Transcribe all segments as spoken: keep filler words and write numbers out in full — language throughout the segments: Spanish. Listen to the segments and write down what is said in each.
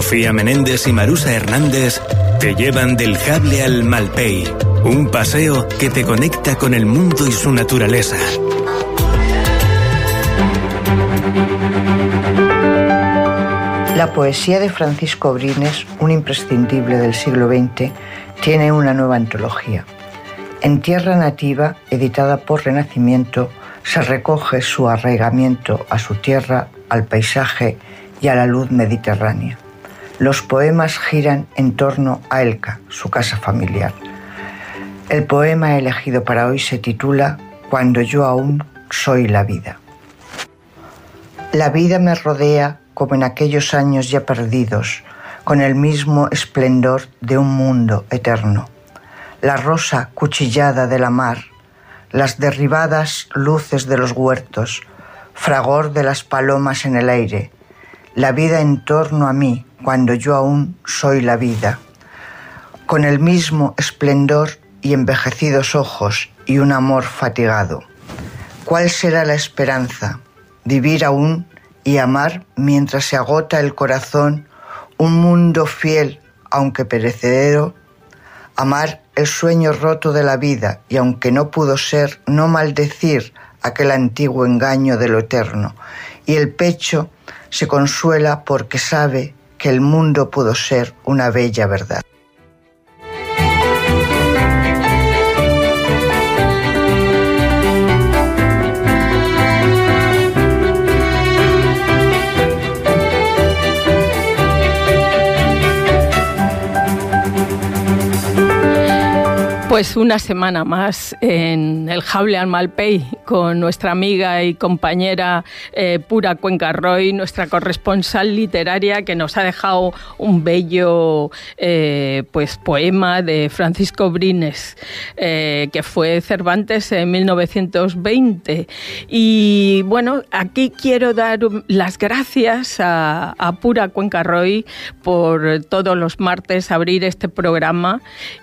Sofía Menéndez y Marusa Hernández te llevan del Jable al Malpey, un paseo que te conecta con el mundo y su naturaleza. La poesía de Francisco Brines, un imprescindible del siglo veinte, tiene una nueva antología. En Tierra Nativa, editada por Renacimiento, se recoge su arraigamiento a su tierra, al paisaje y a la luz mediterránea. Los poemas giran en torno a Elca, su casa familiar. El poema elegido para hoy se titula Cuando yo aún soy la vida. La vida me rodea como en aquellos años ya perdidos, con el mismo esplendor de un mundo eterno. La rosa cuchillada de la mar, las derribadas luces de los huertos, fragor de las palomas en el aire, la vida en torno a mí cuando yo aún soy la vida, con el mismo esplendor y envejecidos ojos y un amor fatigado. ¿Cuál será la esperanza? Vivir aún y amar mientras se agota el corazón, un mundo fiel aunque perecedero, amar el sueño roto de la vida y aunque no pudo ser, no maldecir aquel antiguo engaño de lo eterno, y el pecho se consuela porque sabe que el mundo pudo ser una bella verdad. Pues una semana más en el Jable al Malpey con nuestra amiga y compañera eh, Pura Cuenca Roy, nuestra corresponsal literaria, que nos ha dejado un bello eh, pues poema de Francisco Brines, eh, que fue Cervantes en mil novecientos veinte. Y bueno, aquí quiero dar las gracias a, a Pura Cuenca Roy por todos los martes abrir este programa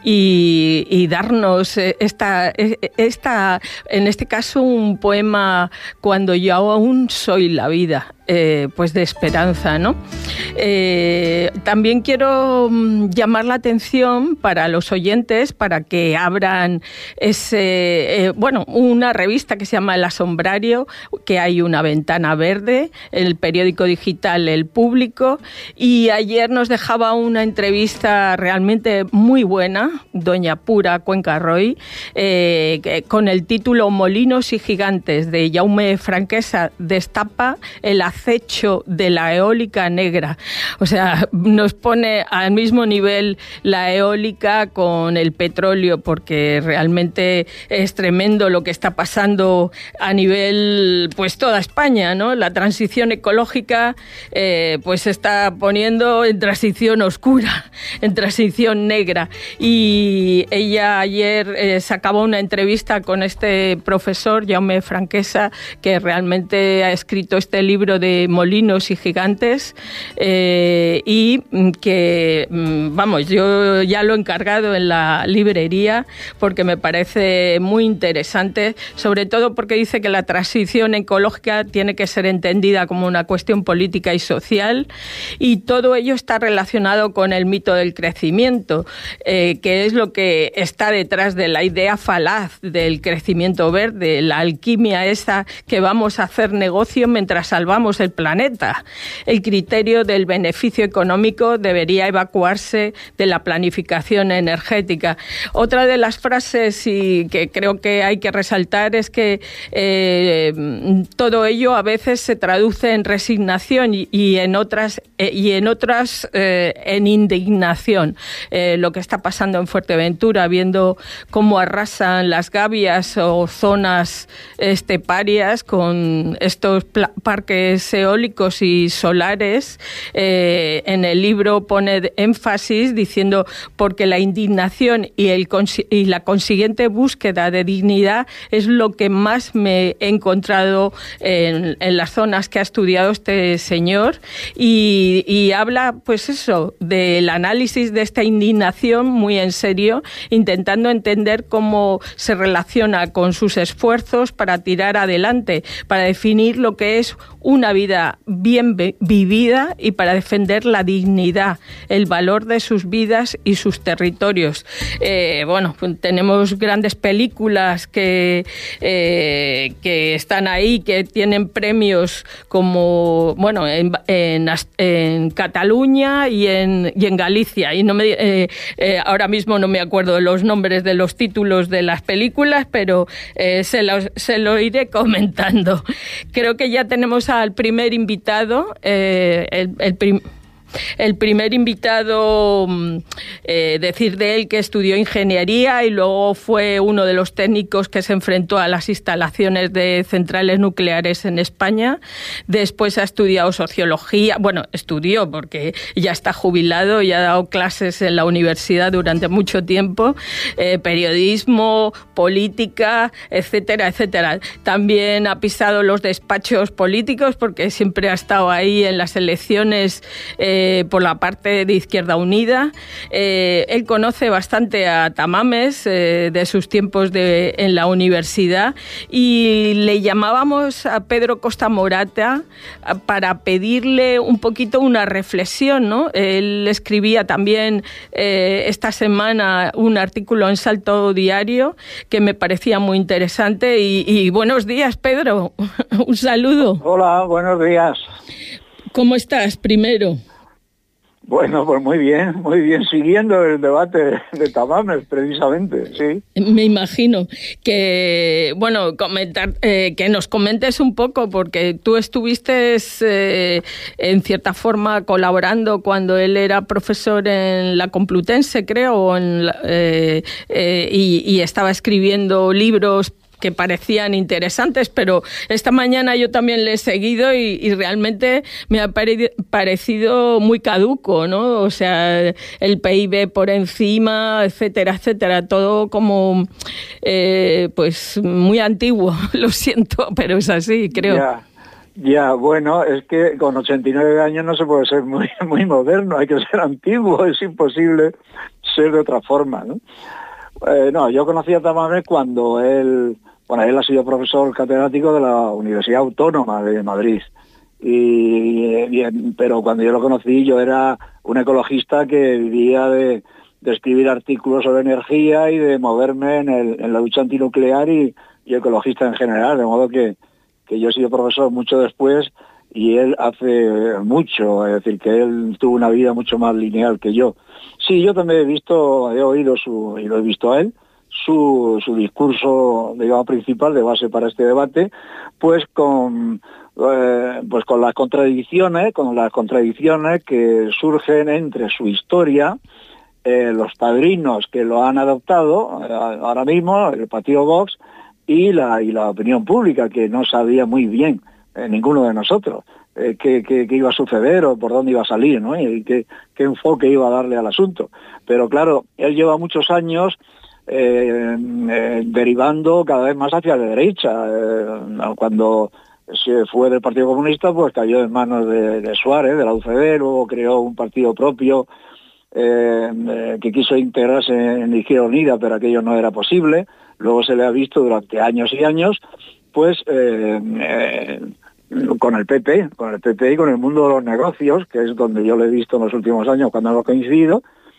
y, y dar Esta, esta, en este caso, un poema Cuando yo aún soy la vida, eh, pues de esperanza, ¿no? Eh, también quiero llamar la atención para los oyentes para que abran ese, eh, bueno, una revista que se llama El Asombrario, que hay una ventana verde, el periódico digital El Público, y ayer nos dejaba una entrevista realmente muy buena, doña Pura Cuenca Roy, eh, con el título Molinos y gigantes, de Jaume Franquesa, destapa el acecho de la eólica negra. O sea, nos pone al mismo nivel la eólica con el petróleo, porque realmente es tremendo lo que está pasando a nivel, pues toda España, ¿no? La transición ecológica eh, pues se está poniendo en transición oscura, en transición negra. Y ella ayer eh, sacaba una entrevista con este profesor, Jaume Franquesa, que realmente ha escrito este libro de Molinos y gigantes, eh, y que, vamos, yo ya lo he encargado en la librería porque me parece muy interesante, sobre todo porque dice que la transición ecológica tiene que ser entendida como una cuestión política y social, y todo ello está relacionado con el mito del crecimiento, eh, que es lo que está detrás de la idea falaz del crecimiento verde, la alquimia esa que vamos a hacer negocio mientras salvamos el planeta. El criterio del beneficio económico debería evacuarse de la planificación energética. Otra de las frases y que creo que hay que resaltar es que eh, todo ello a veces se traduce en resignación y, y en otras eh, y en otras eh, en indignación. Eh, lo que está pasando en Fuerteventura, viendo cómo arrasan las gavias o zonas esteparias con estos parques eólicos y solares. Eh, en el libro pone énfasis diciendo porque la indignación y, el, y la consiguiente búsqueda de dignidad es lo que más me he encontrado en, en las zonas que ha estudiado este señor, y, y habla pues eso del análisis de esta indignación muy en serio, intentando entender cómo se relaciona con sus esfuerzos para tirar adelante, para definir lo que es una vida bien vivida y para defender la dignidad, el valor de sus vidas y sus territorios. Eh, bueno, tenemos grandes películas que, eh, que están ahí, que tienen premios como, bueno, en, en, en Cataluña y en, y en Galicia. Y no me, eh, eh, ahora mismo no me acuerdo de los nombres de los títulos de las películas, pero eh, se, los, se lo iré comentando. Creo que ya tenemos al primer invitado, eh, el, el prim El primer invitado, eh, decir de él que estudió ingeniería y luego fue uno de los técnicos que se enfrentó a las instalaciones de centrales nucleares en España. Después ha estudiado sociología, bueno, estudió porque ya está jubilado y ha dado clases en la universidad durante mucho tiempo, eh, periodismo, política, etcétera, etcétera. También ha pisado los despachos políticos porque siempre ha estado ahí en las elecciones eh, por la parte de Izquierda Unida. Eh, él conoce bastante a Tamames eh, de sus tiempos de, en la universidad y le llamábamos a Pedro Costa Morata para pedirle un poquito una reflexión, ¿no? Él escribía también eh, esta semana un artículo en Salto Diario que me parecía muy interesante y, y buenos días, Pedro. Un saludo. Hola, buenos días. ¿Cómo estás, primero? Bueno, pues muy bien, muy bien, siguiendo el debate de Tamames, precisamente, sí. Me imagino que, bueno, comentar, eh, que nos comentes un poco, porque tú estuviste eh, en cierta forma colaborando cuando él era profesor en la Complutense, creo, en la, eh, eh, y, y estaba escribiendo libros que parecían interesantes, pero esta mañana yo también le he seguido y, y realmente me ha pare, parecido muy caduco, ¿no? O sea, el P I B por encima, etcétera, etcétera, todo como, eh, pues, muy antiguo, lo siento, pero es así, creo. Ya, ya, bueno, es que con ochenta y nueve años no se puede ser muy, muy moderno, hay que ser antiguo, es imposible ser de otra forma, ¿no? Eh, no, yo conocí a Tamames cuando él, bueno, él ha sido profesor catedrático de la Universidad Autónoma de Madrid, y, y, pero cuando yo lo conocí yo era un ecologista que vivía de, de escribir artículos sobre energía y de moverme en, el, en la lucha antinuclear y, y ecologista en general, de modo que, que yo he sido profesor mucho después y él hace mucho, es decir, que él tuvo una vida mucho más lineal que yo. Sí, yo también he visto, he oído su, y lo he visto a él, su, su discurso, digamos, principal de base para este debate, pues con, eh, pues con las contradicciones, con las contradicciones que surgen entre su historia, eh, los padrinos que lo han adoptado, eh, ahora mismo, el partido Vox, y la, y la opinión pública, que no sabía muy bien, eh, ninguno de nosotros, eh, qué, qué, qué iba a suceder o por dónde iba a salir, ¿no? Y qué, qué enfoque iba a darle al asunto. Pero claro, él lleva muchos años eh, eh, derivando cada vez más hacia la derecha. Eh, cuando se fue del Partido Comunista, pues cayó en manos de, de Suárez, de la U C D, luego creó un partido propio eh, eh, que quiso integrarse en Izquierda Unida, pero aquello no era posible. Luego se le ha visto durante años y años, pues eh, eh, con el P P, con el P P y con el mundo de los negocios, que es donde yo lo he visto en los últimos años cuando hemos coincidido,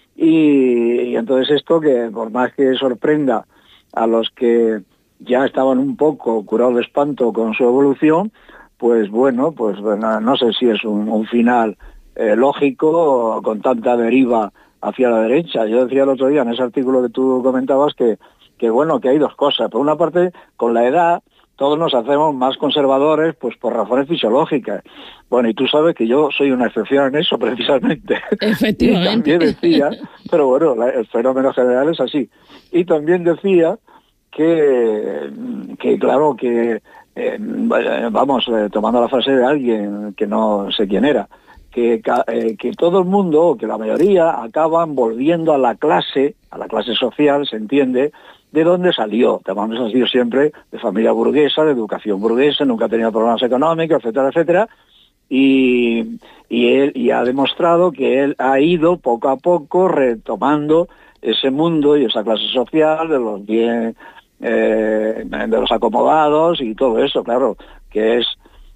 y, y entonces esto que por más que sorprenda a los que ya estaban un poco curados de espanto con su evolución, pues bueno, pues no, no sé si es un, un final eh, lógico con tanta deriva hacia la derecha. Yo decía el otro día en ese artículo que tú comentabas que que bueno, que hay dos cosas. Por una parte, con la edad, todos nos hacemos más conservadores, pues por razones fisiológicas. Bueno, y tú sabes que yo soy una excepción en eso, precisamente. Efectivamente. Y también decía, pero bueno, la, el fenómeno general es así. Y también decía que, que claro, que, eh, vamos, eh, tomando la frase de alguien que no sé quién era, que, eh, que todo el mundo, que la mayoría, acaban volviendo a la clase, a la clase social, se entiende, de dónde salió. Tamames ha sido siempre de familia burguesa, de educación burguesa, nunca ha tenido problemas económicos, etcétera, etcétera, y, y él y ha demostrado que él ha ido poco a poco retomando ese mundo y esa clase social de los bien, eh, de los acomodados y todo eso, claro, que es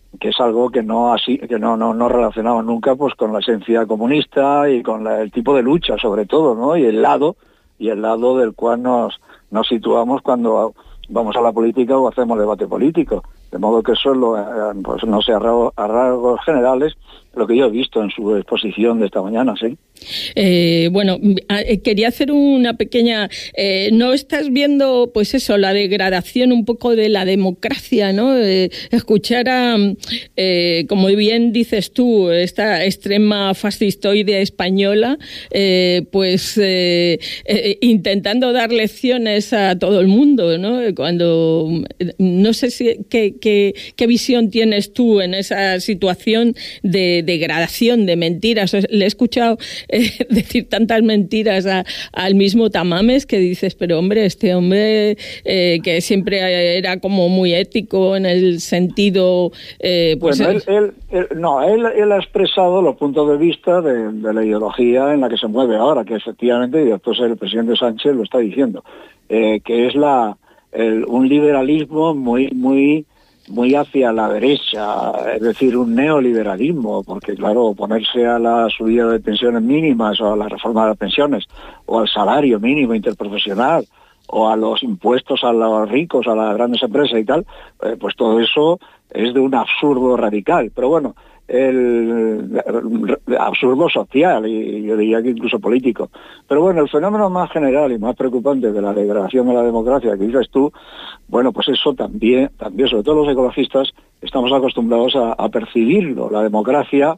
que es algo que no así que no no no relacionamos nunca pues con la esencia comunista y con la, el tipo de lucha sobre todo, ¿no? Y el lado y el lado del cual nos nos situamos cuando vamos a la política o hacemos debate político. De modo que eso es lo, pues no sé, a rasgos, a rasgos generales, lo que yo he visto en su exposición de esta mañana, sí. Eh, bueno, quería hacer una pequeña... Eh, ¿No estás viendo, pues eso, la degradación un poco de la democracia, ¿no? Eh, escuchar a, eh, como bien dices tú, esta extrema fascistoide española, eh, pues eh, eh, intentando dar lecciones a todo el mundo, ¿no? Cuando... No sé si... qué, qué, qué visión tienes tú en esa situación de degradación, de mentiras. Le he escuchado eh, decir tantas mentiras a, al mismo Tamames que dices, pero hombre, este hombre eh, que siempre era como muy ético en el sentido... Eh, pues bueno, él, él, él, no, él, él ha expresado los puntos de vista de, de la ideología en la que se mueve ahora, que efectivamente, y después el presidente Sánchez lo está diciendo, eh, que es la el, un liberalismo muy, muy... muy hacia la derecha, es decir, un neoliberalismo, porque claro, oponerse a la subida de pensiones mínimas o a la reforma de las pensiones o al salario mínimo interprofesional o a los impuestos a los ricos, a las grandes empresas y tal, eh, pues todo eso es de un absurdo radical. Pero bueno, el, el absurdo social y yo diría que incluso político. Pero bueno, el fenómeno más general y más preocupante de la degradación de la democracia que dices tú, bueno, pues eso también, también sobre todo los ecologistas, estamos acostumbrados a, a percibirlo. La democracia,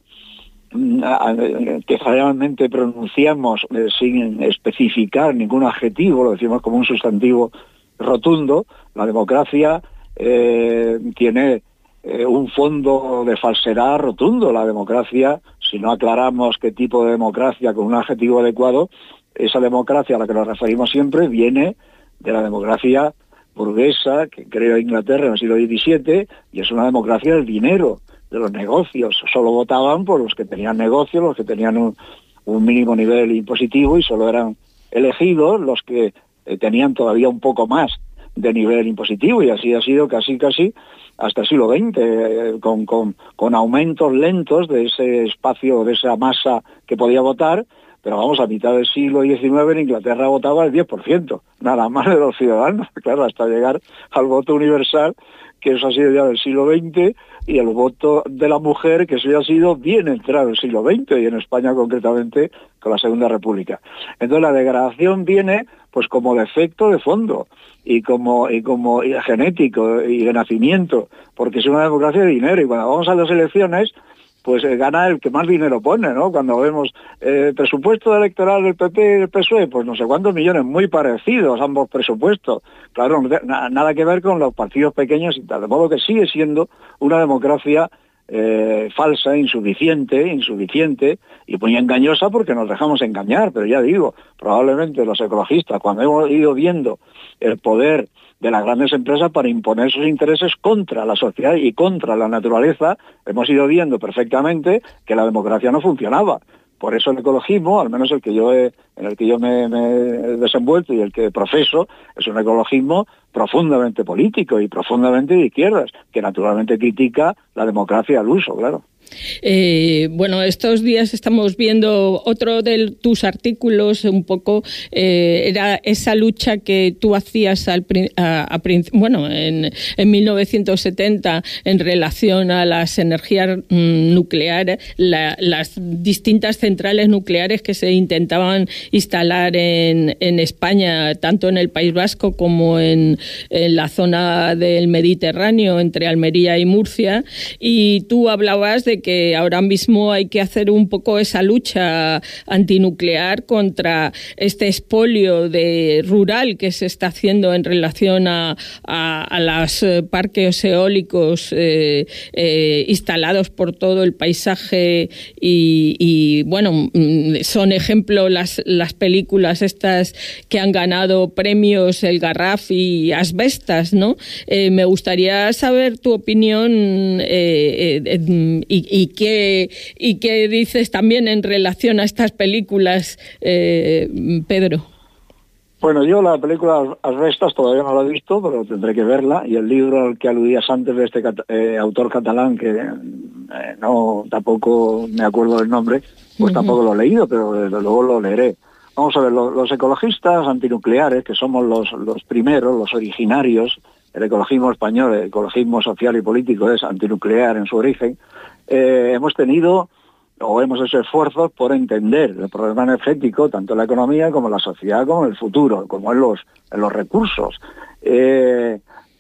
que generalmente pronunciamos eh, sin especificar ningún adjetivo, lo decimos como un sustantivo rotundo, la democracia eh, tiene eh, un fondo de falsedad rotundo. La democracia, si no aclaramos qué tipo de democracia con un adjetivo adecuado, esa democracia a la que nos referimos siempre viene de la democracia burguesa que creó Inglaterra en el siglo diecisiete, y es una democracia del dinero, de los negocios. Solo votaban por los que tenían negocios, los que tenían un, un mínimo nivel impositivo, y solo eran elegidos los que eh, tenían todavía un poco más de nivel impositivo, y así ha sido casi casi hasta el siglo veinte, eh, con, con, con aumentos lentos de ese espacio, de esa masa que podía votar. Pero vamos, a mitad del siglo diecinueve en Inglaterra votaba el diez por ciento, nada más de los ciudadanos, claro, hasta llegar al voto universal, que eso ha sido ya del siglo veinte, y el voto de la mujer, que eso ya ha sido bien entrado el siglo veinte, y en España concretamente con la Segunda República. Entonces la degradación viene pues como defecto de fondo, y como, y como y genético, y de nacimiento, porque es una democracia de dinero, y cuando vamos a las elecciones, pues eh, gana el que más dinero pone, ¿no? Cuando vemos eh, presupuesto electoral del P P y del P S O E, pues no sé cuántos millones, muy parecidos ambos presupuestos. Claro, na- nada que ver con los partidos pequeños y tal. De modo que sigue siendo una democracia eh, falsa, insuficiente, insuficiente y muy engañosa, porque nos dejamos engañar. Pero ya digo, probablemente los ecologistas, cuando hemos ido viendo el poder de las grandes empresas para imponer sus intereses contra la sociedad y contra la naturaleza, hemos ido viendo perfectamente que la democracia no funcionaba. Por eso el ecologismo, al menos el que yo he, en el que yo me, me he desenvuelto y el que profeso, es un ecologismo profundamente político y profundamente de izquierdas, que naturalmente critica la democracia al uso, claro. Eh, bueno, estos días estamos viendo otro de tus artículos, un poco eh, era esa lucha que tú hacías al, a, a, bueno, en, en mil novecientos setenta en relación a las energías mm, nucleares, la, las distintas centrales nucleares que se intentaban instalar en, en España, tanto en el País Vasco como en, en la zona del Mediterráneo, entre Almería y Murcia, y tú hablabas de que ahora mismo hay que hacer un poco esa lucha antinuclear contra este expolio de rural que se está haciendo en relación a, a, a los parques eólicos eh, eh, instalados por todo el paisaje y, y bueno, son ejemplo las, las películas estas que han ganado premios, El Garraf y Asbestas, ¿no? Eh, me gustaría saber tu opinión eh, eh, y ¿Y qué, ¿Y qué dices también en relación a estas películas, eh, Pedro? Bueno, yo la película Asbestas todavía no la he visto, pero tendré que verla, y el libro al que aludías antes de este cat- eh, autor catalán, que eh, no tampoco me acuerdo del nombre, pues uh-huh. tampoco lo he leído, pero desde luego lo leeré. Vamos a ver, lo, los ecologistas antinucleares, que somos los, los primeros, los originarios, el ecologismo español, el ecologismo social y político es antinuclear en su origen, eh, hemos tenido o hemos hecho esfuerzos por entender el problema energético, tanto en la economía como en la sociedad, como en el futuro, como en los, en los recursos. Eh,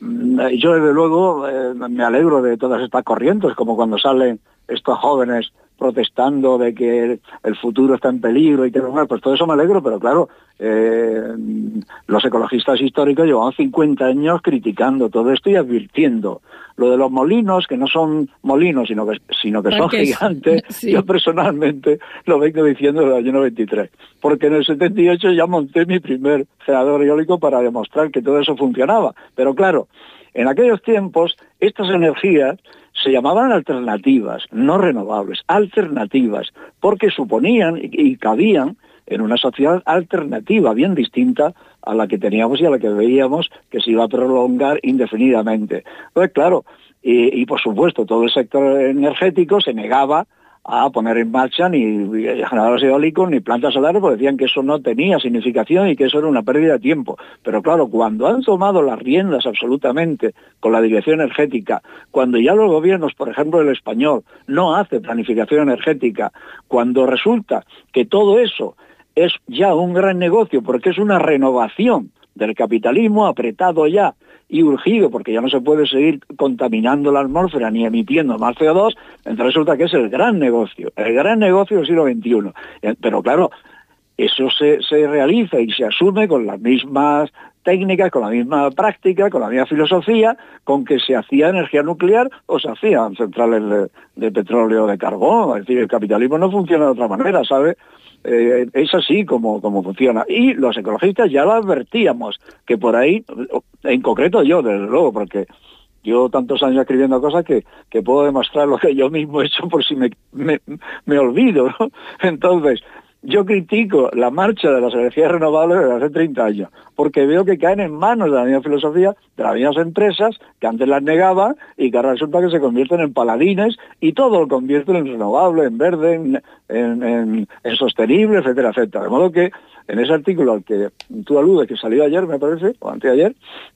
yo, desde luego, eh, me alegro de todas estas corrientes, como cuando salen estos jóvenes protestando de que el futuro está en peligro y que no, pues todo eso me alegro, pero claro, eh, los ecologistas históricos llevan cincuenta años criticando todo esto y advirtiendo. Lo de los molinos, que no son molinos, sino que, sino que son gigantes, sí. Yo personalmente lo vengo diciendo desde el año noventa y tres, porque en el setenta y ocho ya monté mi primer generador eólico para demostrar que todo eso funcionaba. Pero claro, en aquellos tiempos, estas energías se llamaban alternativas, no renovables, alternativas, porque suponían y cabían en una sociedad alternativa, bien distinta a la que teníamos y a la que veíamos que se iba a prolongar indefinidamente. Entonces, claro, y, y por supuesto, todo el sector energético se negaba a poner en marcha ni generadores eólicos ni plantas solares, porque decían que eso no tenía significación y que eso era una pérdida de tiempo. Pero claro, cuando han tomado las riendas absolutamente con la dirección energética, cuando ya los gobiernos, por ejemplo el español, no hace planificación energética, cuando resulta que todo eso es ya un gran negocio porque es una renovación del capitalismo apretado ya y urgido, porque ya no se puede seguir contaminando la atmósfera ni emitiendo más C O dos, entonces resulta que es el gran negocio, el gran negocio del siglo veintiuno. Pero claro, eso se, se realiza y se asume con las mismas técnicas, con la misma práctica, con la misma filosofía, con que se hacía energía nuclear o se hacían centrales de, de petróleo o de carbón. Es decir, el capitalismo no funciona de otra manera, ¿sabe? Eh, es así como, como funciona. Y los ecologistas ya lo advertíamos, que por ahí, en concreto yo, desde luego, porque yo tantos años escribiendo cosas que, que puedo demostrar lo que yo mismo he hecho por si me, me, me olvido, ¿no? Entonces, yo critico la marcha de las energías renovables desde hace treinta años, porque veo que caen en manos de la misma filosofía, de las mismas empresas, que antes las negaban y que ahora resulta que se convierten en paladines y todo lo convierten en renovable, en verde, en, en, en, en sostenible, etcétera, etcétera. De modo que en ese artículo al que tú aludes, que salió ayer, me parece, o anteayer,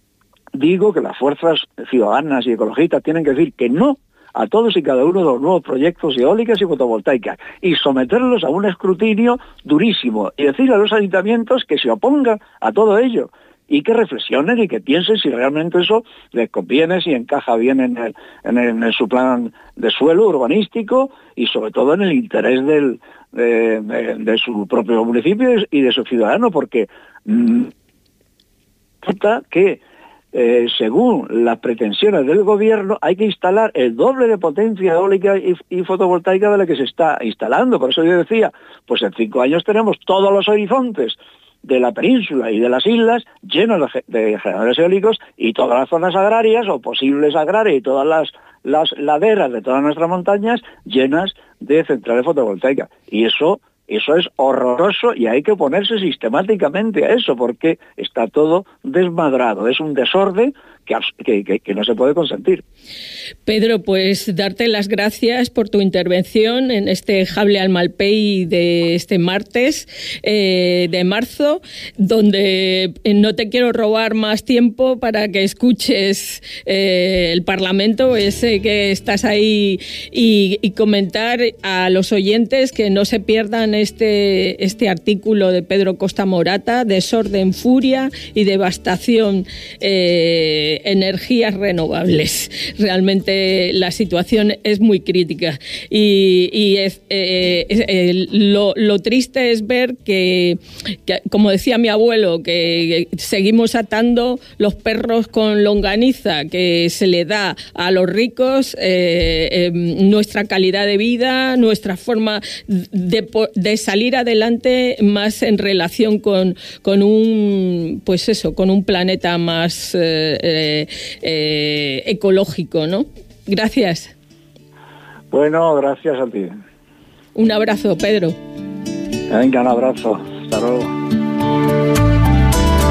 digo que las fuerzas ciudadanas y ecologistas tienen que decir que no a todos y cada uno de los nuevos proyectos eólicas y fotovoltaicas y someterlos a un escrutinio durísimo y decirle a los ayuntamientos que se opongan a todo ello y que reflexionen y que piensen si realmente eso les conviene, si encaja bien en, el, en, el, en su plan de suelo urbanístico y sobre todo en el interés del, de, de, de su propio municipio y de su ciudadano, porque mmm, que Eh, según las pretensiones del gobierno, hay que instalar el doble de potencia eólica y, y fotovoltaica de la que se está instalando. Por eso yo decía, pues en cinco años tenemos todos los horizontes de la península y de las islas llenos de, de generadores eólicos y todas las zonas agrarias o posibles agrarias y todas las, las laderas de todas nuestras montañas llenas de centrales fotovoltaicas. Y eso... Eso es horroroso y hay que oponerse sistemáticamente a eso porque está todo desmadrado. Es un desorden que, que, que no se puede consentir. Pedro, pues darte las gracias por tu intervención en este Jable al Malpey de este martes eh, de marzo, donde no te quiero robar más tiempo para que escuches eh, el Parlamento, ese que estás ahí, y, y comentar a los oyentes que no se pierdan este, este artículo de Pedro Costa Morata, Desorden, Furia y Devastación, eh, energías renovables. Realmente la situación es muy crítica y, y es, eh, eh, lo, lo triste es ver que, que, como decía mi abuelo, que seguimos atando los perros con longaniza que se le da a los ricos, eh, eh, nuestra calidad de vida, nuestra forma de, de salir adelante más en relación con, con un, pues eso, con un planeta más eh, eh, eh, ecológico, ¿no? Gracias. Bueno, gracias a ti. Un abrazo, Pedro. Venga, un abrazo. Hasta luego.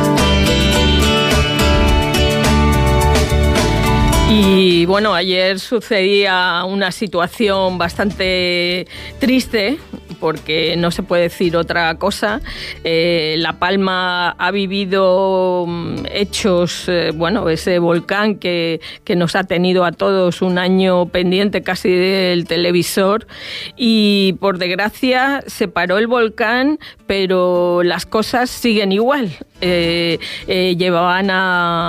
Y bueno, ayer sucedía una situación bastante triste, porque no se puede decir otra cosa. Eh, La Palma ha vivido hechos, eh, bueno, ese volcán que, que nos ha tenido a todos un año pendiente casi del televisor, y por desgracia se paró el volcán, pero las cosas siguen igual. Eh, eh, llevaban a,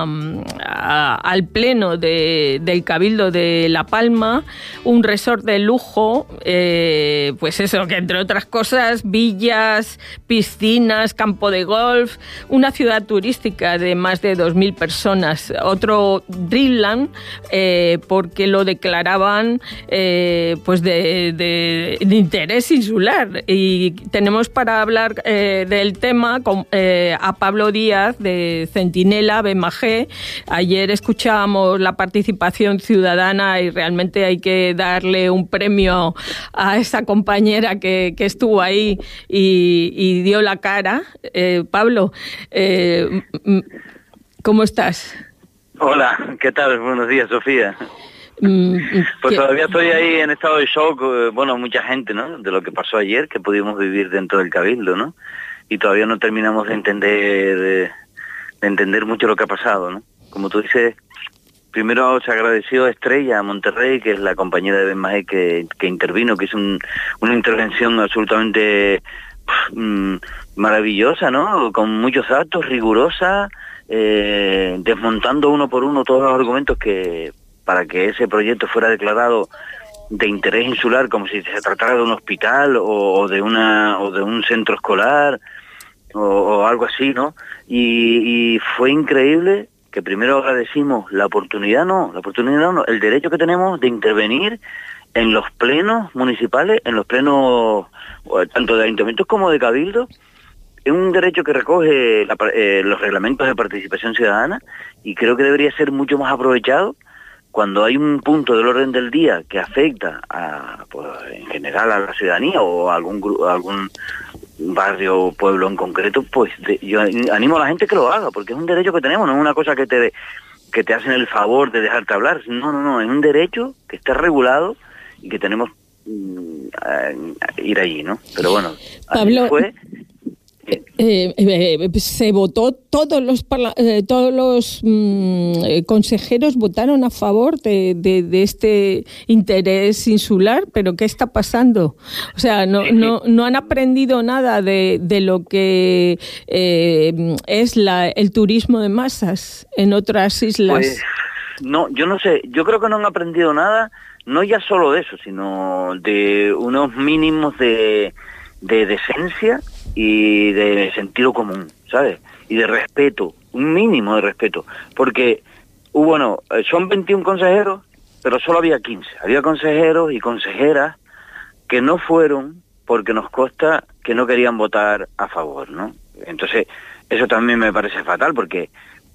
a, al pleno de, del Cabildo de La Palma un resort de lujo, eh, pues eso, que entre otras cosas, villas, piscinas, campo de golf, una ciudad turística de más de dos mil personas, otro Dreamland, eh, porque lo declaraban eh, pues de, de, de interés insular. Y tenemos para hablar eh, del tema con, eh, a Pablo Díaz de Centinela, B M G. Ayer escuchábamos la participación ciudadana y realmente hay que darle un premio a esa compañera que, que estuvo ahí y, y dio la cara. Eh, Pablo, eh, ¿cómo estás? Hola, ¿qué tal? Buenos días, Sofía. Pues ¿Qué? Todavía estoy ahí en estado de shock, bueno, mucha gente, ¿no?, de lo que pasó ayer, que pudimos vivir dentro del Cabildo, ¿no? Y todavía no terminamos de entender de, de entender mucho lo que ha pasado, ¿no? Como tú dices, primero se agradeció a Estrella, a Monterrey, que es la compañera de B M G que, que intervino, que hizo un, una intervención absolutamente mmm, maravillosa, ¿no? Con muchos datos, rigurosa, eh, desmontando uno por uno todos los argumentos que para que ese proyecto fuera declarado de interés insular, como si se tratara de un hospital o, o de una o de un centro escolar o, o algo así, ¿no? Y, y fue increíble que primero agradecimos la oportunidad, no, la oportunidad no, el derecho que tenemos de intervenir en los plenos municipales, en los plenos tanto de ayuntamientos como de cabildo. Es un derecho que recoge la, eh, los reglamentos de participación ciudadana, y creo que debería ser mucho más aprovechado cuando hay un punto del orden del día que afecta a, pues, en general a la ciudadanía o a algún a algún barrio o pueblo en concreto. Pues de, yo animo a la gente que lo haga, porque es un derecho que tenemos, no es una cosa que te que te hacen el favor de dejarte hablar. No, no, no, es un derecho que está regulado y que tenemos mm, a, a ir allí, ¿no? Pero bueno, Pablo, así fue. Eh, eh, se votó, todos los eh, todos los mm, consejeros votaron a favor de, de, de este interés insular, pero ¿qué está pasando? O sea, no no, no han aprendido nada de, de lo que eh, es la, el turismo de masas en otras islas. Pues, no, yo no sé, yo creo que no han aprendido nada, no ya solo de eso, sino de unos mínimos de, de decencia y de sentido común, ¿sabes? Y de respeto, un mínimo de respeto, porque, bueno, son veintiún consejeros, pero solo había quince, había consejeros y consejeras que no fueron porque nos consta que no querían votar a favor, ¿no? Entonces, eso también me parece fatal, porque,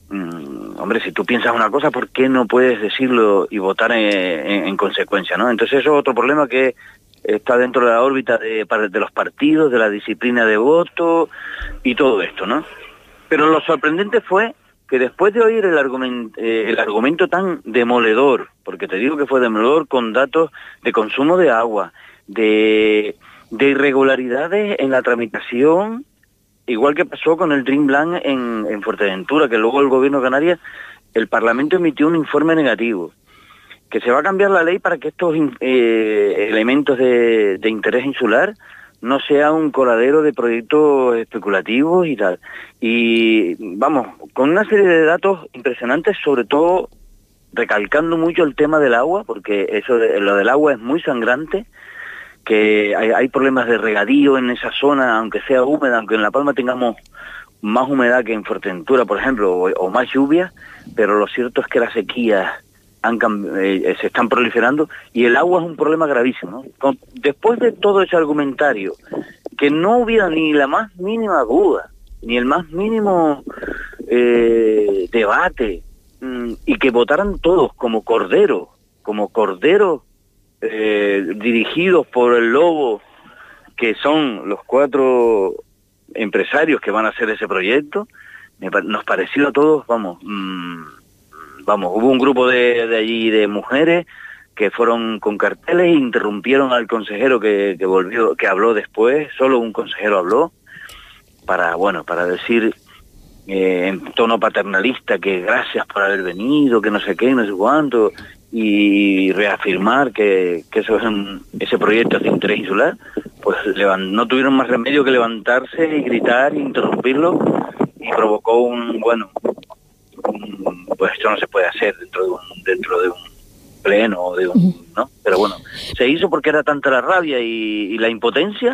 mmm, hombre, si tú piensas una cosa, ¿por qué no puedes decirlo y votar en, en, en consecuencia, ¿no? Entonces eso es otro problema que está dentro de la órbita de, de los partidos, de la disciplina de voto y todo esto, ¿no? Pero lo sorprendente fue que después de oír el, argument, eh, el argumento tan demoledor, porque te digo que fue demoledor, con datos de consumo de agua, de, de irregularidades en la tramitación, igual que pasó con el Dreamland en, en Fuerteventura, que luego el gobierno de Canarias, el Parlamento emitió un informe negativo, que se va a cambiar la ley para que estos eh, elementos de, de interés insular no sea un coladero de proyectos especulativos y tal. Y vamos, con una serie de datos impresionantes, sobre todo recalcando mucho el tema del agua, porque eso de, lo del agua es muy sangrante, que hay, hay problemas de regadío en esa zona, aunque sea húmeda, aunque en La Palma tengamos más humedad que en Fuerteventura, por ejemplo, o, o más lluvia, pero lo cierto es que las sequías Han, eh, se están proliferando y el agua es un problema gravísimo, ¿no? Con, después de todo ese argumentario, que no hubiera ni la más mínima duda, ni el más mínimo eh, debate, mmm, y que votaran todos como corderos, como corderos eh, dirigidos por el lobo, que son los cuatro empresarios que van a hacer ese proyecto, me, nos pareció a todos, vamos, mmm, vamos, hubo un grupo de, de allí de mujeres que fueron con carteles e interrumpieron al consejero que, que volvió, que habló después, solo un consejero habló, para, bueno, para decir eh, en tono paternalista que gracias por haber venido, que no sé qué, no sé cuánto, y reafirmar que, que eso es un, ese proyecto es de interés insular, pues no tuvieron más remedio que levantarse y gritar e interrumpirlo, y provocó un, bueno, un, pues esto no se puede hacer dentro de un, dentro de un pleno, de un, ¿no? Pero bueno, se hizo porque era tanta la rabia y, y la impotencia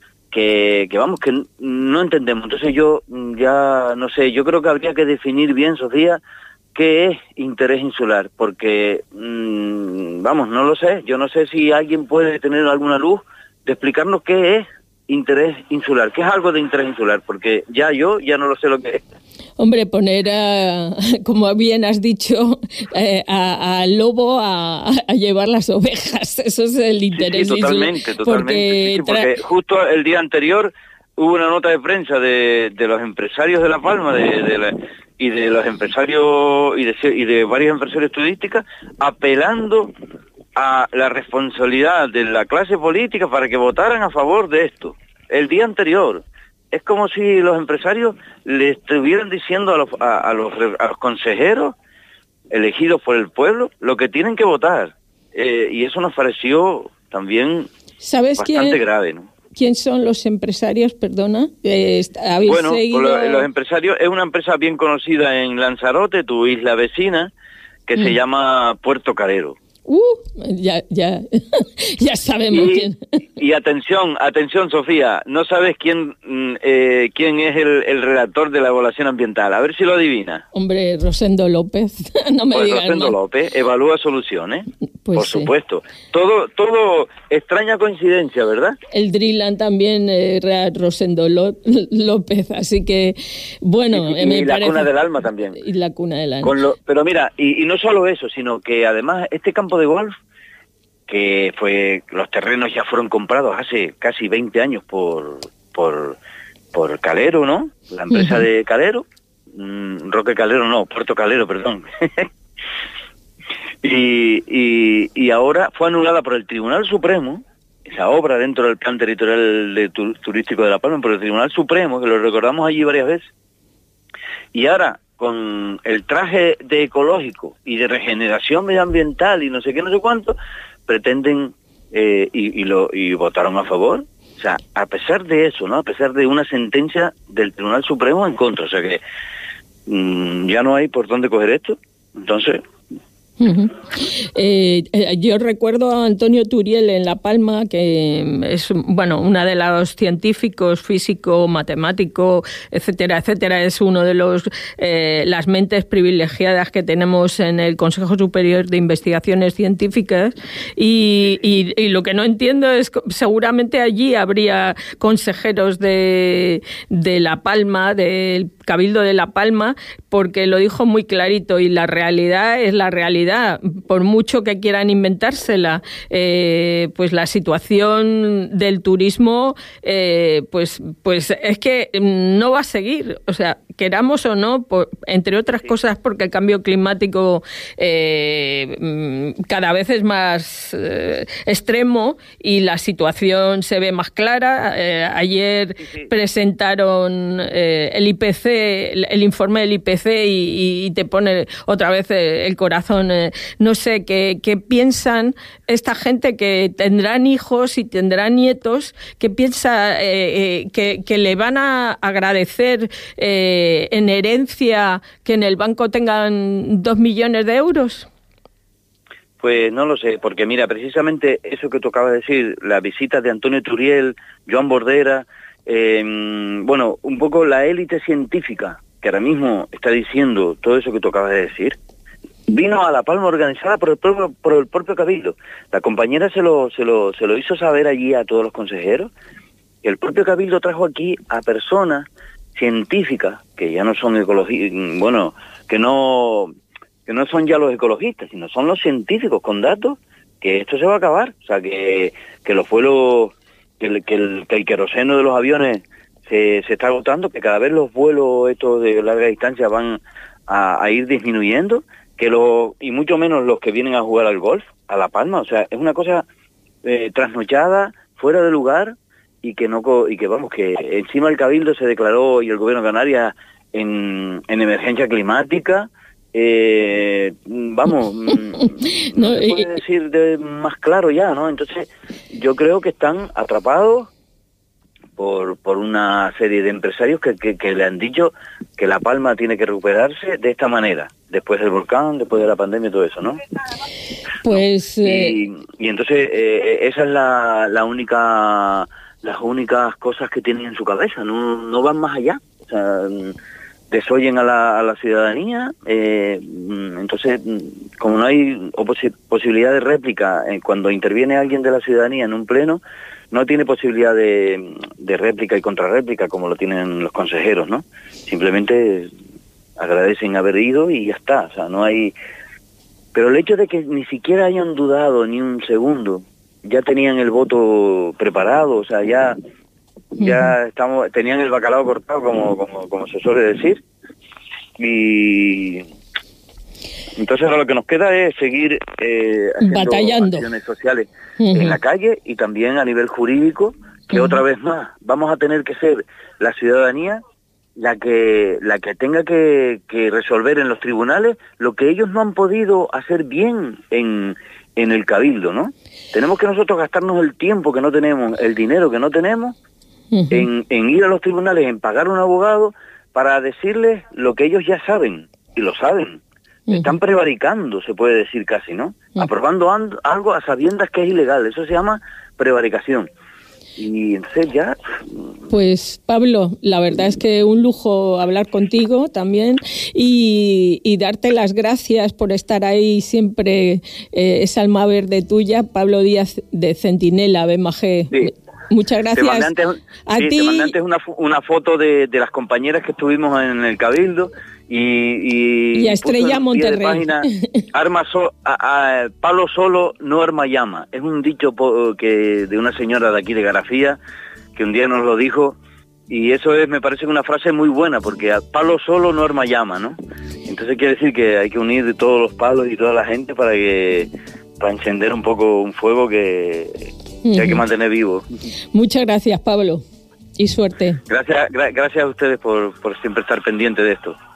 que, que vamos, que no entendemos. Entonces yo ya, no sé, yo creo que habría que definir bien, Sofía, qué es interés insular, porque, mmm, vamos, no lo sé, yo no sé si alguien puede tener alguna luz de explicarnos qué es interés insular, qué es algo de interés insular, porque ya yo ya no lo sé lo que es. Hombre, poner, a, como bien has dicho, eh, al lobo a, a llevar las ovejas, eso es el interés. Sí, sí, totalmente, insular, totalmente. Porque, sí, sí, porque tra- justo el día anterior hubo una nota de prensa de, de los empresarios de La Palma de, de la, y de los empresarios y de, y de varios empresarios turísticos apelando a la responsabilidad de la clase política para que votaran a favor de esto. El día anterior. Es como si los empresarios le estuvieran diciendo a los, a, a los, a los consejeros elegidos por el pueblo lo que tienen que votar. Eh, y eso nos pareció también ¿Sabes bastante quién, grave, ¿no? ¿Quién son los empresarios, perdona? Eh, ¿habéis bueno, seguido? los, los empresarios es una empresa bien conocida en Lanzarote, tu isla vecina, que mm. se llama Puerto Calero. Uh, ya, ya, ya sabemos y, quién. Y atención, atención, Sofía, no sabes quién eh, quién es el, el redactor de la evaluación ambiental. A ver si lo adivina. Hombre, Rosendo López. No me pues digas Rosendo más. López evalúa soluciones. Pues por sí. supuesto. Todo, todo extraña coincidencia, ¿verdad? El Driland también era Rosendo López, así que bueno. Y, y, me y la parece... cuna del alma también. Y la cuna del alma. Con lo, pero mira, y, y no solo eso, sino que además este campo de golf, que fue, los terrenos ya fueron comprados hace casi veinte años por, por, por Calero, ¿no? La empresa uh-huh. de Calero, mm, Roque Calero, no, Puerto Calero, perdón. y, y, y ahora fue anulada por el Tribunal Supremo, esa obra dentro del plan territorial de tur- turístico de La Palma, por el Tribunal Supremo, que lo recordamos allí varias veces. Y ahora, con el traje de ecológico y de regeneración medioambiental y no sé qué, no sé cuánto, pretenden eh, y, y, lo, y votaron a favor. O sea, a pesar de eso, ¿no? A pesar de una sentencia del Tribunal Supremo en contra. O sea que mmm, ya no hay por dónde coger esto. Entonces... Uh-huh. Eh, eh, yo recuerdo a Antonio Turiel en La Palma, que es bueno una de los científicos, físico, matemático, etcétera, etcétera. Es uno de los eh, las mentes privilegiadas que tenemos en el Consejo Superior de Investigaciones Científicas. Y, y, y lo que no entiendo es que seguramente allí habría consejeros de, de La Palma, del Cabildo de La Palma, porque lo dijo muy clarito y la realidad es la realidad. Por mucho que quieran inventársela, eh, pues la situación del turismo, eh, pues, pues es que no va a seguir. O sea, queramos o no, por, entre otras cosas porque el cambio climático eh, cada vez es más eh, extremo y la situación se ve más clara. Eh, ayer sí, sí. presentaron eh, el I P C, el, el informe del I P C y, y te pone otra vez el corazón. Eh, no sé, ¿qué, qué piensan esta gente que tendrán hijos y tendrán nietos? ¿Qué piensa eh, eh, que, que le van a agradecer eh, en herencia que en el banco tengan dos millones de euros? Pues no lo sé, porque mira, precisamente eso que tú acabas de decir, la visita de Antonio Turiel, Joan Bordera, eh, bueno, un poco la élite científica que ahora mismo está diciendo todo eso que tú acabas de decir, vino a La Palma organizada por el propio, por el propio Cabildo. La compañera se lo, se lo, se lo hizo saber allí a todos los consejeros. El propio Cabildo trajo aquí a personas científicas que ya no son ecologistas, bueno, que no, que no son ya los ecologistas, sino son los científicos con datos que esto se va a acabar. O sea, que, que los vuelos, que el, que el, que el queroseno de los aviones se, se está agotando, que cada vez los vuelos estos de larga distancia van a, a ir disminuyendo, que lo, y mucho menos los que vienen a jugar al golf, a La Palma. O sea, es una cosa eh, trasnochada, fuera de lugar, y que no y que vamos, que encima el Cabildo se declaró, y el Gobierno de Canarias, en, en emergencia climática. Eh, vamos, no, no se puede decir de más claro ya, ¿no? Entonces, yo creo que están atrapados por, por una serie de empresarios que, que, que le han dicho que La Palma tiene que recuperarse de esta manera, después del volcán, después de la pandemia y todo eso, ¿no? Pues... Eh... Y, y entonces, eh, esa es la, la única, las únicas cosas que tienen en su cabeza, no, no van más allá. O sea, desoyen a la, a la ciudadanía, eh, entonces, como no hay posi- posibilidad de réplica, eh, cuando interviene alguien de la ciudadanía en un pleno, no tiene posibilidad de, de réplica y contrarréplica como lo tienen los consejeros, ¿no? Simplemente agradecen haber ido y ya está, o sea, no hay... Pero el hecho de que ni siquiera hayan dudado ni un segundo, ya tenían el voto preparado, o sea, ya... ya estamos tenían el bacalao cortado, como como como se suele decir, y entonces ahora lo que nos queda es seguir eh, haciendo batallando, acciones sociales uh-huh. en la calle, y también a nivel jurídico, que uh-huh. otra vez más vamos a tener que ser la ciudadanía la que la que tenga que, que resolver en los tribunales lo que ellos no han podido hacer bien en en el Cabildo, ¿no? Tenemos que nosotros gastarnos el tiempo que no tenemos, el dinero que no tenemos, Uh-huh. En, en ir a los tribunales, en pagar un abogado para decirles lo que ellos ya saben, y lo saben. Uh-huh. Están prevaricando, se puede decir casi, ¿no? Uh-huh. Aprobando and, algo a sabiendas que es ilegal, eso se llama prevaricación. Y entonces ya... Pues Pablo, la verdad es que un lujo hablar contigo también, y, y darte las gracias por estar ahí siempre, eh, esa alma verde tuya, Pablo Díaz de Centinela, B M G. Sí. Muchas gracias. Te mandé antes, a sí, ti. Te mandé antes una, una foto de, de las compañeras que estuvimos en el Cabildo, y... Y, y a Estrella Monterrey. Página, arma so, a, a, palo solo no arma llama. Es un dicho po, que de una señora de aquí de Garafía, que un día nos lo dijo, y eso es, me parece una frase muy buena, porque a palo solo no arma llama, ¿no? Entonces quiere decir que hay que unir todos los palos y toda la gente para que para encender un poco un fuego que... que hay que mantener vivo. Muchas gracias, Pablo, y suerte. Gracias, gra- gracias a ustedes por, por siempre estar pendiente de esto.